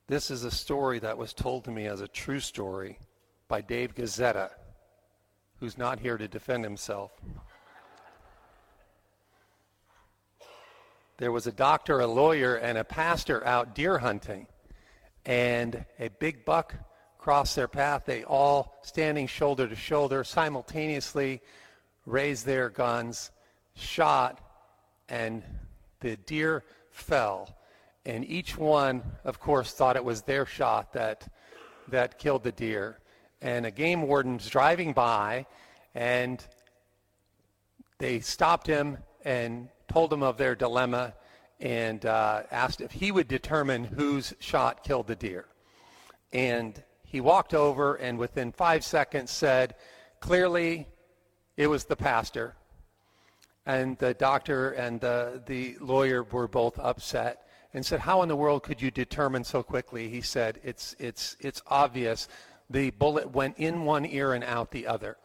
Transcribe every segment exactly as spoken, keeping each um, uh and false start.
This is a story that was told to me as a true story by Dave Gazzetta, who's not here to defend himself. There was a doctor, a lawyer, and a pastor out deer hunting, and a big buck crossed their path. They all, standing shoulder to shoulder, simultaneously raised their guns, shot, and the deer fell. And each one, of course, thought it was their shot that that killed the deer. And a game warden's driving by, and they stopped him and told him of their dilemma and uh, asked if he would determine whose shot killed the deer. And he walked over and within five seconds said, clearly it was the pastor. And the doctor and the, the lawyer were both upset and said, how in the world could you determine so quickly? He said, it's it's it's obvious. The bullet went in one ear and out the other.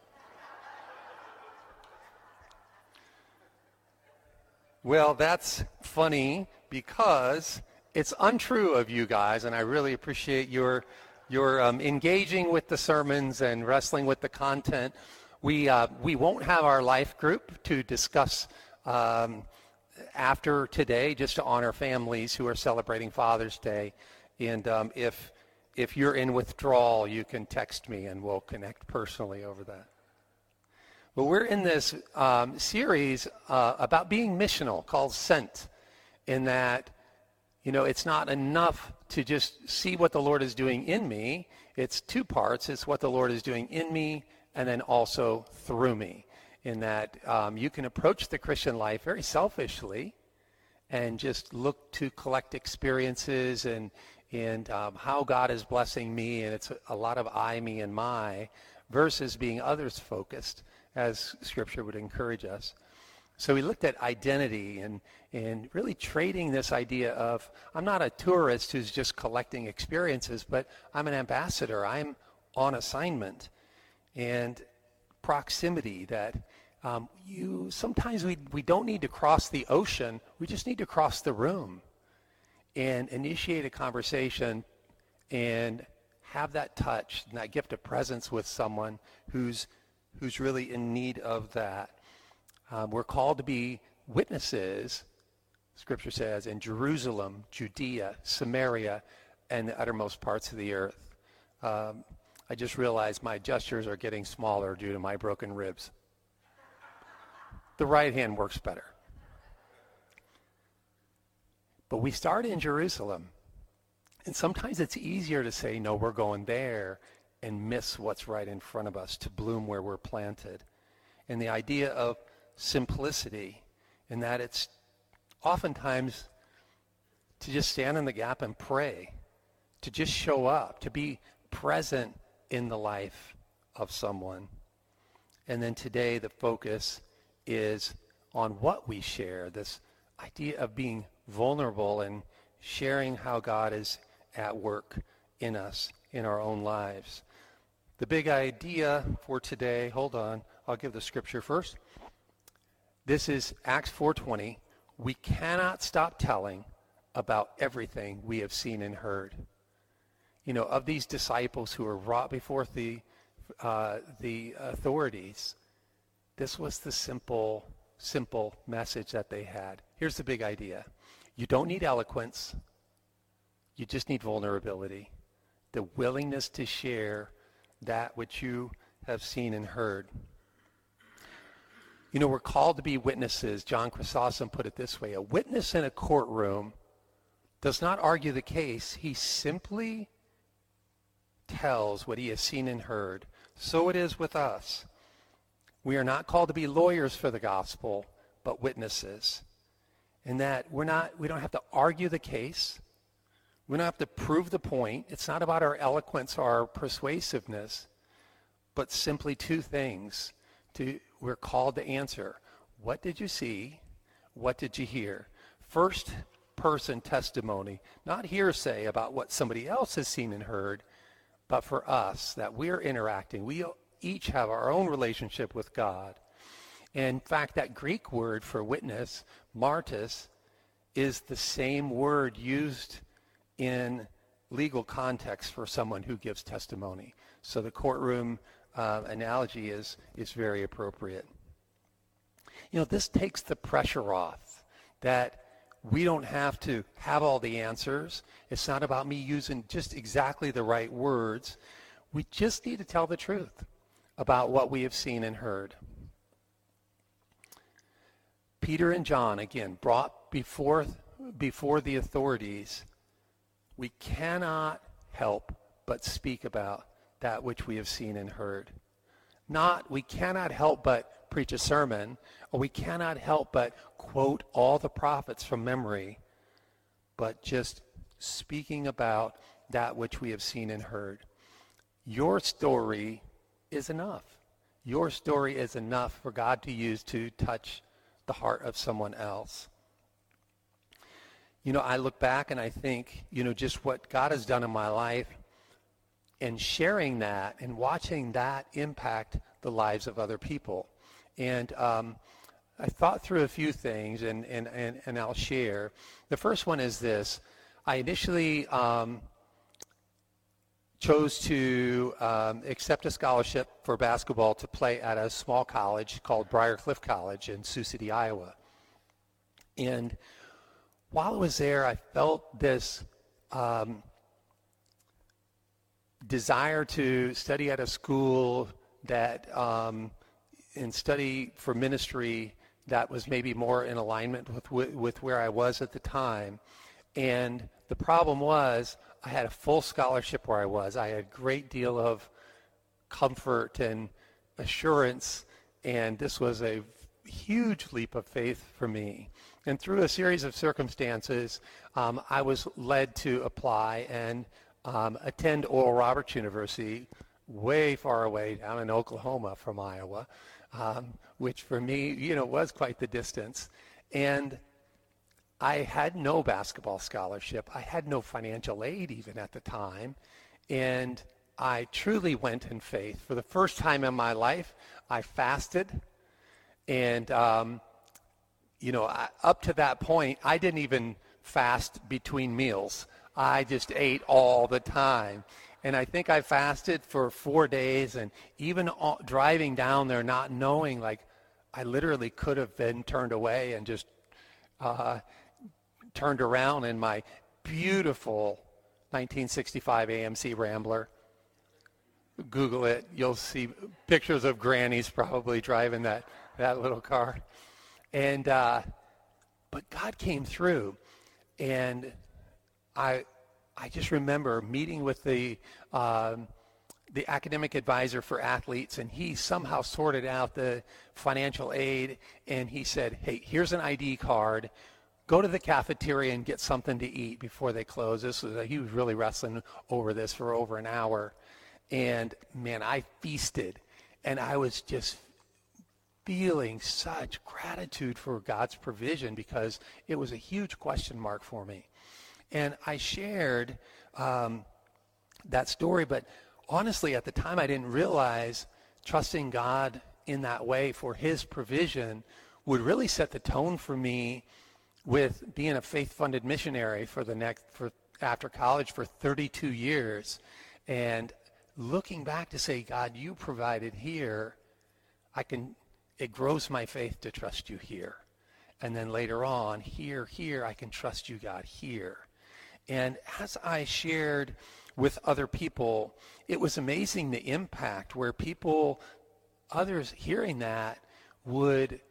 Well, that's funny because it's untrue of you guys, and I really appreciate your your um, engaging with the sermons and wrestling with the content. We uh, we won't have our life group to discuss um, after today, just to honor families who are celebrating Father's Day. And um, if if you're in withdrawal, you can text me and we'll connect personally over that. But we're in this um, series uh, about being missional called Sent, in that, you know, it's not enough to just see what the Lord is doing in me. It's two parts. It's what the Lord is doing in me and then also through me, in that um, you can approach the Christian life very selfishly and just look to collect experiences and and um, how God is blessing me, and it's a, a lot of I, me, and my, versus being others-focused, as Scripture would encourage us. So we looked at identity and, and really trading this idea of, I'm not a tourist who's just collecting experiences, but I'm an ambassador. I'm on assignment. And proximity, that um, you sometimes we, we don't need to cross the ocean. We just need to cross the room and initiate a conversation and have that touch and that gift of presence with someone who's who's really in need of that. Um, we're called to be witnesses, Scripture says, in Jerusalem, Judea, Samaria, and the uttermost parts of the earth. Um, I just realized my gestures are getting smaller due to my broken ribs. The right hand works better. But we start in Jerusalem. And sometimes it's easier to say, no, we're going there, and miss what's right in front of us, to bloom where we're planted. And the idea of simplicity, in that it's oftentimes to just stand in the gap and pray, to just show up, to be present in the life of someone. And then today the focus is on what we share, this idea of being vulnerable and sharing how God is at work in us, in our own lives. The big idea for today, hold on, I'll give the scripture first. This is Acts four twenty. We cannot stop telling about everything we have seen and heard. You know, of these disciples who were brought before the uh, the authorities, this was the simple, simple message that they had. Here's the big idea. You don't need eloquence. You just need vulnerability. The willingness to share that which you have seen and heard. You know, we're called to be witnesses. John Chrysostom put it this way. A witness in a courtroom does not argue the case. He simply tells what he has seen and heard. So it is with us. We are not called to be lawyers for the gospel, but witnesses. In that we're not, we don't have to argue the case. We don't have to prove the point. It's not about our eloquence or our persuasiveness, but simply two things. To, we're called to answer. What did you see? What did you hear? First person testimony, not hearsay about what somebody else has seen and heard, but for us, that we're interacting. We each have our own relationship with God. And in fact, that Greek word for witness, martis, is the same word used in legal context for someone who gives testimony. So the courtroom uh, analogy is, is very appropriate. You know, this takes the pressure off that we don't have to have all the answers. It's not about me using just exactly the right words. We just need to tell the truth about what we have seen and heard. Peter and John, again, brought before, before the authorities. We cannot help but speak about that which we have seen and heard. Not, we cannot help but preach a sermon, or we cannot help but quote all the prophets from memory, but just speaking about that which we have seen and heard. Your story is enough. Your story is enough for God to use to touch the heart of someone else. You know, I look back and I think, you know, just what God has done in my life, and sharing that and watching that impact the lives of other people. And um, I thought through a few things, and, and, and, and I'll share. The first one is this. I initially um, chose to um, accept a scholarship for basketball to play at a small college called Briarcliff College in Sioux City, Iowa. And while I was there, I felt this um, desire to study at a school that um, and study for ministry that was maybe more in alignment with with where I was at the time. And the problem was I had a full scholarship where I was. I had a great deal of comfort and assurance, and this was a huge leap of faith for me. And through a series of circumstances, um, I was led to apply and um, attend Oral Roberts University, way far away down in Oklahoma from Iowa, um, which for me, you know, was quite the distance. And I had no basketball scholarship. I had no financial aid even at the time. And I truly went in faith. For the first time in my life, I fasted. And, um, you know, I, up to that point, I didn't even fast between meals. I just ate all the time. And I think I fasted for four days, and even all, driving down there not knowing, like, I literally could have been turned away and just uh, turned around in my beautiful nineteen sixty-five A M C Rambler. Google it. You'll see pictures of grannies probably driving that, that little car. And uh, but God came through, and I I just remember meeting with the um, the academic advisor for athletes, and he somehow sorted out the financial aid, and he said, hey, here's an I D card. Go to the cafeteria and get something to eat before they close. This was a, he was really wrestling over this for over an hour. And, man, I feasted, and I was just feeling such gratitude for God's provision because it was a huge question mark for me. And I shared um, that story, but honestly, at the time, I didn't realize trusting God in that way for his provision would really set the tone for me with being a faith-funded missionary for the next, for after college for thirty-two years. And looking back to say, God, you provided here, I can, it grows my faith to trust you here. And then later on, here, here, I can trust you, God, here. And as I shared with other people, it was amazing the impact where people, others hearing that, would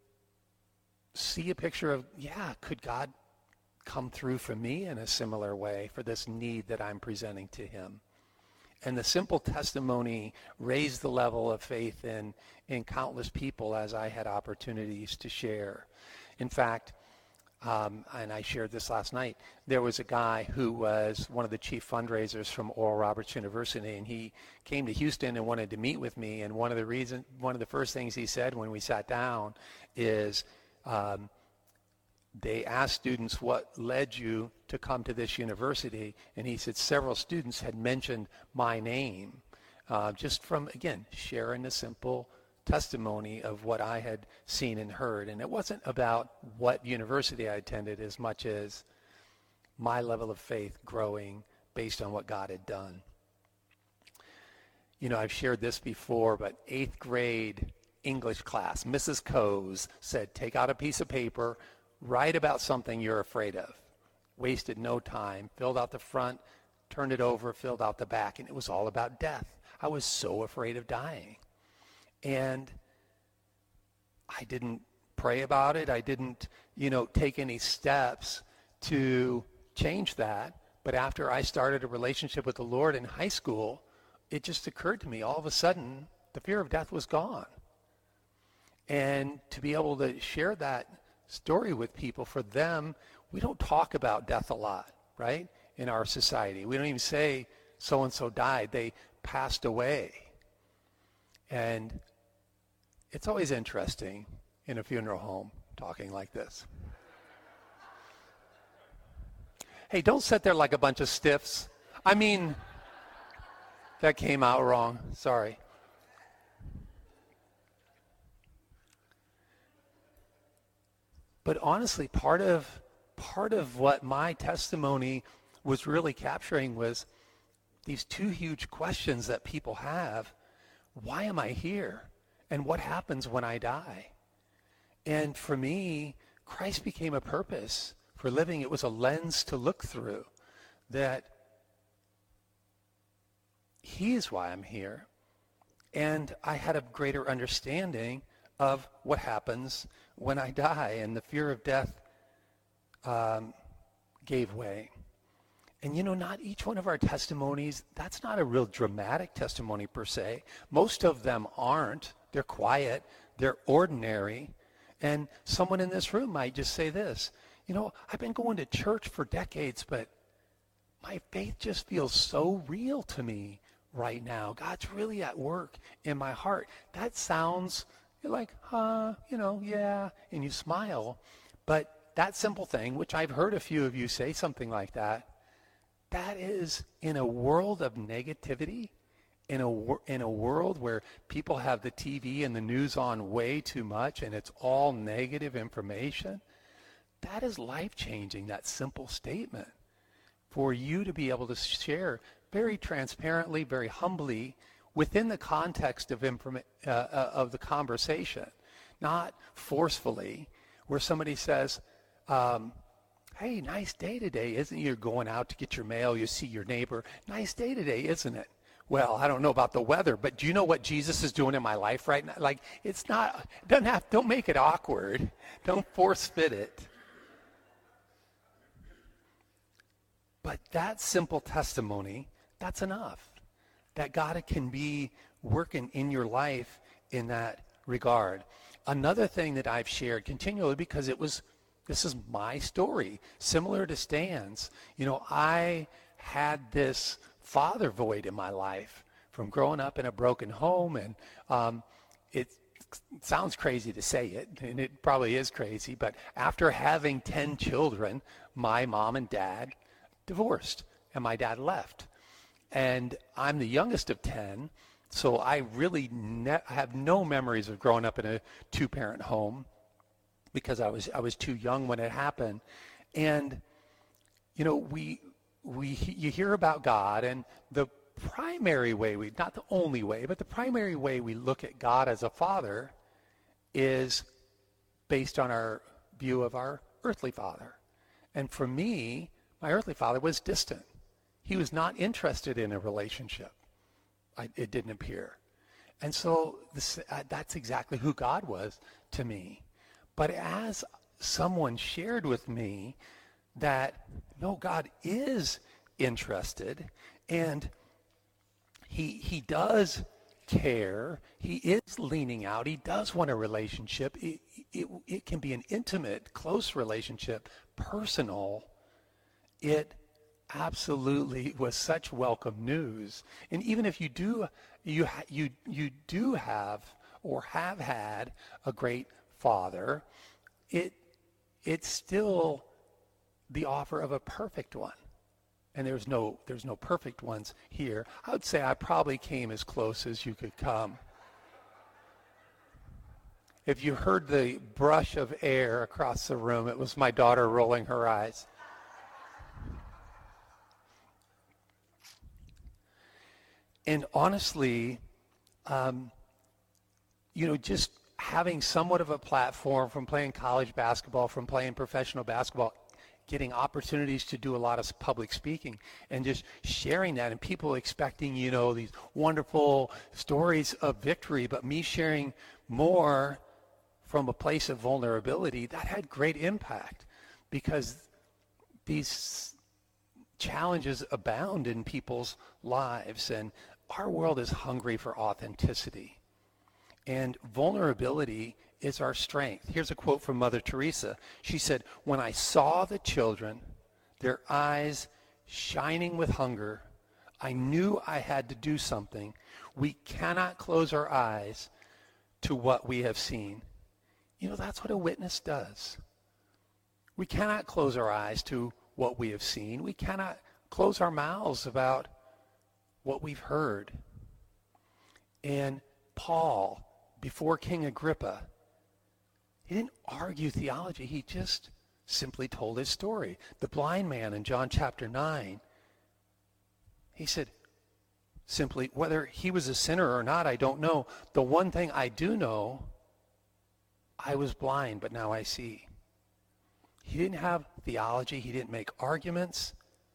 see a picture of, yeah, could God come through for me in a similar way for this need that I'm presenting to him? And the simple testimony raised the level of faith in, in countless people as I had opportunities to share. In fact, um, and I shared this last night, there was a guy who was one of the chief fundraisers from Oral Roberts University, and he came to Houston and wanted to meet with me. And one of the reason, one of the first things he said when we sat down is, um, they asked students what led you to come to this university, and he said several students had mentioned my name, uh, just from, again, sharing the simple testimony of what I had seen and heard. And it wasn't about what university I attended as much as my level of faith growing based on what God had done. You know, I've shared this before, but eighth grade English class, Missus Coase said, take out a piece of paper, write about something you're afraid of. Wasted no time, filled out the front, turned it over, filled out the back, and it was all about death. I was so afraid of dying. And I didn't pray about it. I didn't, you know, take any steps to change that. But after I started a relationship with the Lord in high school, it just occurred to me, all of a sudden, the fear of death was gone. And to be able to share that story with people, for them, we don't talk about death a lot, right, in our society. We don't even say so-and-so died. They passed away. And it's always interesting in a funeral home talking like this. Hey, don't sit there like a bunch of stiffs. I mean, that came out wrong. Sorry. But honestly, part of part of what my testimony was really capturing was these two huge questions that people have. Why am I here? And what happens when I die? And for me, Christ became a purpose for living. It was a lens to look through, that he is why I'm here. And I had a greater understanding of what happens when I die, and the fear of death um, gave way. And you know, not each one of our testimonies, that's not a real dramatic testimony per se. Most of them aren't. They're quiet. They're ordinary. And someone in this room might just say this, you know, I've been going to church for decades, but my faith just feels so real to me right now. God's really at work in my heart. That sounds, you're like, huh, you know, yeah, and you smile. But that simple thing, which I've heard a few of you say something like that, that is in a world of negativity, in a, in a world where people have the T V and the news on way too much and it's all negative information. That is life-changing, that simple statement, for you to be able to share very transparently, very humbly, within the context of, informa- uh, uh, of the conversation, not forcefully, where somebody says, um, hey, nice day today, isn't it? You're going out to get your mail, you see your neighbor, nice day today, isn't it? Well, I don't know about the weather, but do you know what Jesus is doing in my life right now? Like, it's not, doesn't have, don't make it awkward. Don't force fit it. But that simple testimony, that's enough. That God can be working in your life in that regard. Another thing that I've shared continually, because it was, this is my story, similar to Stan's. You know, I had this father void in my life from growing up in a broken home, and um, it sounds crazy to say it, and it probably is crazy, but after having ten children, my mom and dad divorced, and my dad left. And I'm the youngest of ten, so I really ne- have no memories of growing up in a two-parent home because I was I was too young when it happened. And you know, we we you hear about God, and the primary way we, not the only way, but the primary way we look at God as a father is based on our view of our earthly father. And for me, my earthly father was distant. He was not interested in a relationship. I, it didn't appear. And so this, uh, that's exactly who God was to me. But as someone shared with me that, no, God is interested, and he, he does care, he is leaning out, he does want a relationship. It, it, it can be an intimate, close relationship, personal. It absolutely was such welcome news. And even if you do you you you do have or have had a great father, it it's still the offer of a perfect one. And there's no there's no perfect ones here. I would say I probably came as close as you could come. If you heard the brush of air across the room, it was my daughter rolling her eyes. And honestly, um, you know, just having somewhat of a platform from playing college basketball, from playing professional basketball, getting opportunities to do a lot of public speaking and just sharing that, and people expecting, you know, these wonderful stories of victory, but me sharing more from a place of vulnerability, that had great impact, because these challenges abound in people's lives, and our world is hungry for authenticity. And vulnerability is our strength. Here's a quote from Mother Teresa. She said, "When I saw the children, their eyes shining with hunger, I knew I had to do something. We cannot close our eyes to what we have seen." You know, that's what a witness does. We cannot close our eyes to what we have seen. We cannot close our mouths about what we've heard. And Paul, before King Agrippa, he didn't argue theology. He just simply told his story. The blind man in John chapter nine, he said simply, whether he was a sinner or not, I don't know. The one thing I do know, I was blind, but now I see. He didn't have theology. He didn't make arguments.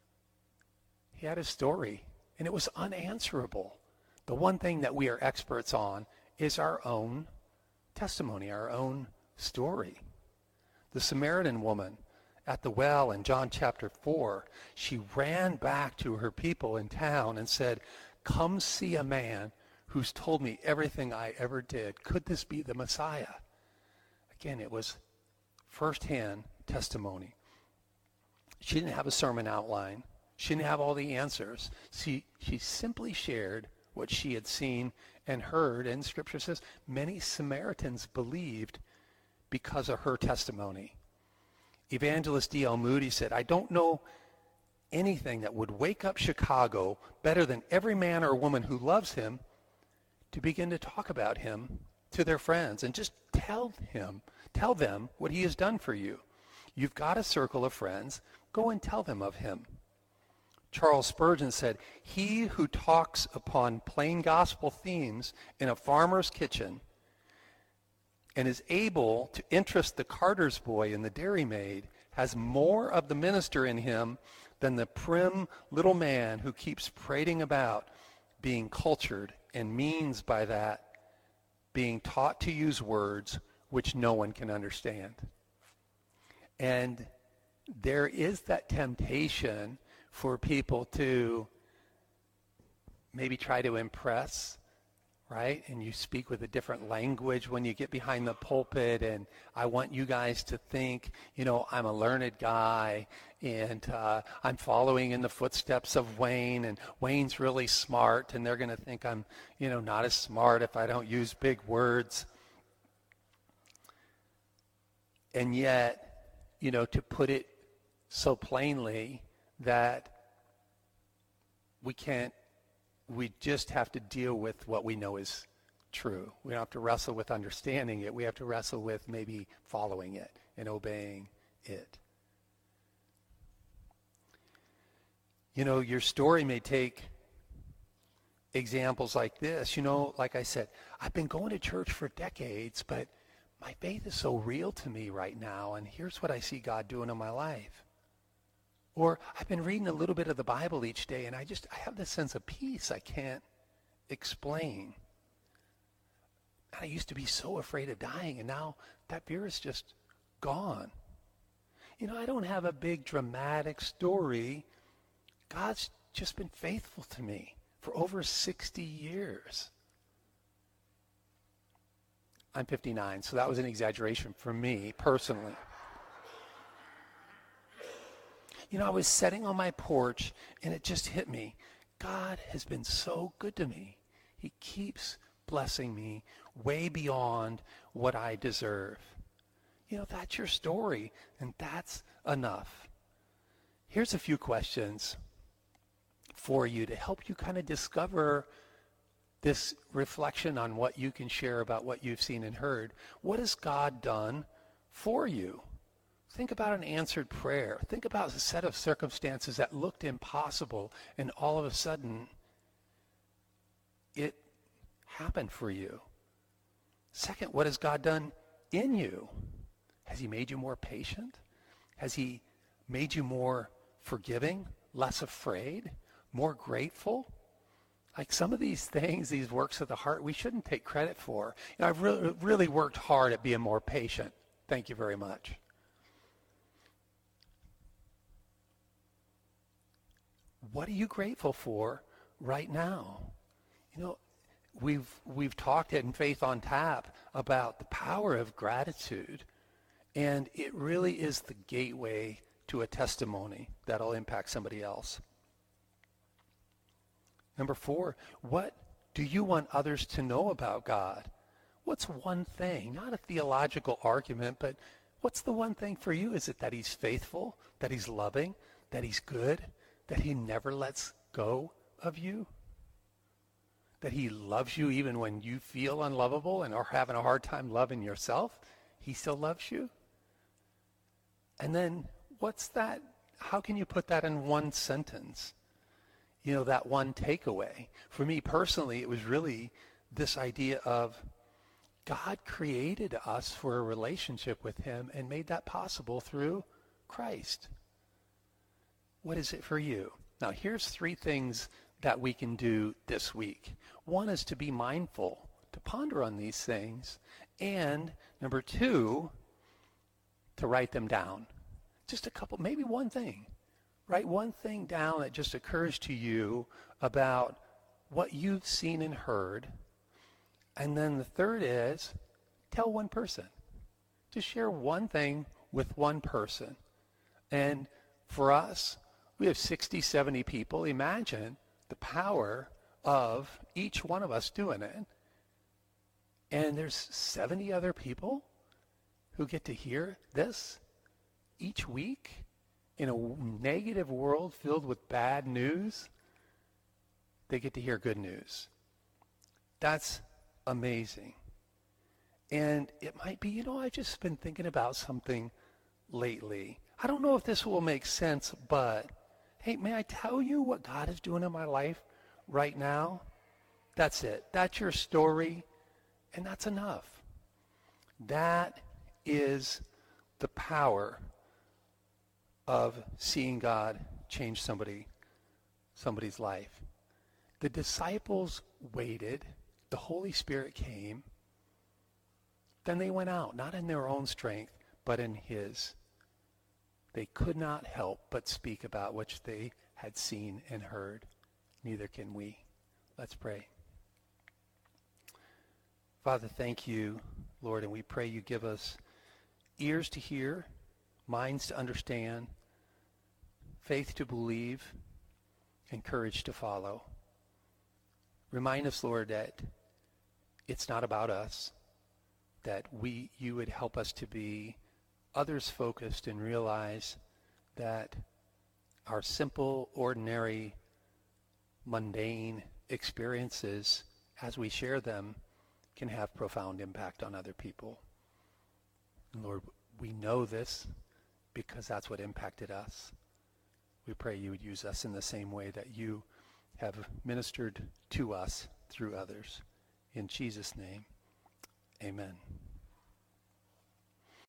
He had a story, and it was unanswerable. The one thing that we are experts on is our own testimony, our own story. The Samaritan woman at the well in John chapter four, she ran back to her people in town and said, "Come see a man who's told me everything I ever did. Could this be the Messiah?" Again, it was firsthand testimony. She didn't have a sermon outline. She didn't have all the answers. She, she simply shared what she had seen and heard, and Scripture says many Samaritans believed because of her testimony. Evangelist D L Moody said, "I don't know anything that would wake up Chicago better than every man or woman who loves him to begin to talk about him to their friends and just tell him, tell them what he has done for you. You've got a circle of friends. Go and tell them of him." Charles Spurgeon said, "He who talks upon plain gospel themes in a farmer's kitchen and is able to interest the carter's boy and the dairymaid has more of the minister in him than the prim little man who keeps prating about being cultured and means by that being taught to use words which no one can understand." And there is that temptation for people to maybe try to impress, right? And you speak with a different language when you get behind the pulpit, and I want you guys to think, you know, I'm a learned guy, and uh, I'm following in the footsteps of Wayne, and Wayne's really smart, and they're going to think I'm, you know, not as smart if I don't use big words. And yet, you know, to put it so plainly that we can't, we just have to deal with what we know is true. We don't have to wrestle with understanding it. We have to wrestle with maybe following it and obeying it. You know, your story may take examples like this. You know, like I said, I've been going to church for decades, but my faith is so real to me right now, and here's what I see God doing in my life. Or I've been reading a little bit of the Bible each day, and I just, I have this sense of peace I can't explain. I used to be so afraid of dying, and now that fear is just gone. You know, I don't have a big dramatic story. God's just been faithful to me for over sixty years. I'm fifty-nine, so that was an exaggeration for me personally. You know, I was sitting on my porch, and it just hit me. God has been so good to me. He keeps blessing me way beyond what I deserve. You know, that's your story, and that's enough. Here's a few questions for you to help you kind of discover this reflection on what you can share about what you've seen and heard. What has God done for you? Think about an answered prayer. Think about a set of circumstances that looked impossible, and all of a sudden it happened for you? Second, what has God done in you? Has he made you more patient? Has he made you more forgiving, less afraid, more grateful? Like some of these things, these works of the heart, we shouldn't take credit for. You know, I've really, really worked hard at being more patient. Thank you very much. What are you grateful for right now? You know, we've we've talked in Faith on Tap about the power of gratitude, and it really is the gateway to a testimony that'll impact somebody else. Number four, what do you want others to know about God? What's one thing, not a theological argument, but what's the one thing for you? Is it that he's faithful, that he's loving, that he's good, that he never lets go of you? That he loves you even when you feel unlovable and are having a hard time loving yourself? He still loves you? And then what's that? How can you put that in one sentence? You know, that one takeaway. For me personally, it was really this idea of God created us for a relationship with him and made that possible through Christ. What is it for you? Now, here's three things that we can do this week. One is to be mindful, to ponder on these things. And number two, to write them down. Just a couple, maybe one thing. Write one thing down that just occurs to you about what you've seen and heard. And then the third is, tell one person. Just share one thing with one person. And for us, we have sixty, seventy people. Imagine the power of each one of us doing it. And there's seventy other people who get to hear this each week in a negative world filled with bad news. They get to hear good news. That's amazing. And it might be, you know, I've just been thinking about something lately. I don't know if this will make sense, but hey, may I tell you what God is doing in my life right now? That's it. That's your story, and that's enough. That is the power of seeing God change somebody, somebody's life. The disciples waited. The Holy Spirit came. Then they went out, not in their own strength, but in his. They could not help but speak about which they had seen and heard. Neither can we. Let's pray. Father, thank you, Lord, and we pray you give us ears to hear, minds to understand, faith to believe, and courage to follow. Remind us, Lord, that it's not about us, that we, you would help us to be others-focused and realize that our simple, ordinary, mundane experiences, as we share them, can have profound impact on other people. And Lord, we know this because that's what impacted us. We pray you would use us in the same way that you have ministered to us through others. In Jesus' name, amen.